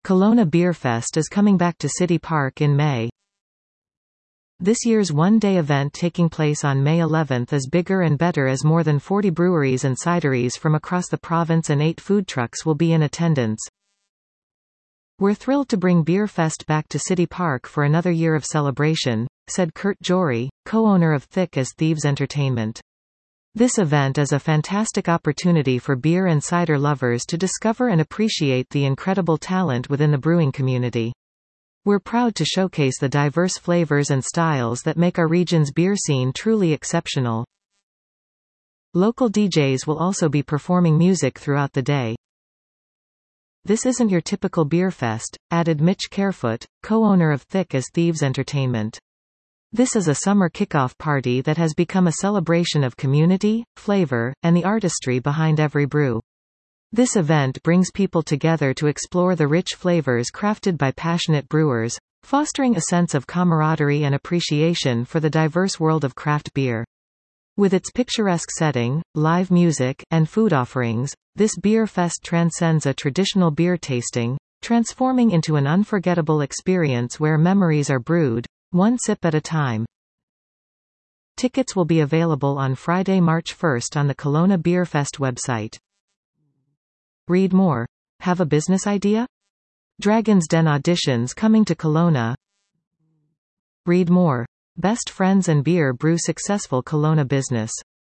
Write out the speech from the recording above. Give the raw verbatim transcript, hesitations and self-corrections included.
Kelowna Beer Fest is coming back to City Park in May. This year's one-day event taking place on May eleventh is bigger and better as more than forty breweries and cideries from across the province and eight food trucks will be in attendance. "We're thrilled to bring Beer Fest back to City Park for another year of celebration," said Kurt Jory, co-owner of Thick as Thieves Entertainment. "This event is a fantastic opportunity for beer and cider lovers to discover and appreciate the incredible talent within the brewing community. We're proud to showcase the diverse flavors and styles that make our region's beer scene truly exceptional." Local D Js will also be performing music throughout the day. "This isn't your typical beer fest," added Mitch Carefoot, co-owner of Thick as Thieves Entertainment. "This is a summer kickoff party that has become a celebration of community, flavor, and the artistry behind every brew. This event brings people together to explore the rich flavors crafted by passionate brewers, fostering a sense of camaraderie and appreciation for the diverse world of craft beer. With its picturesque setting, live music, and food offerings, this beer fest transcends a traditional beer tasting, transforming into an unforgettable experience where memories are brewed, one sip at a time." Tickets will be available on Friday, March first on the Kelowna Beer Fest website. Read more. Have a business idea? Dragon's Den auditions coming to Kelowna. Read more. Best Friends and Beer brew successful Kelowna business.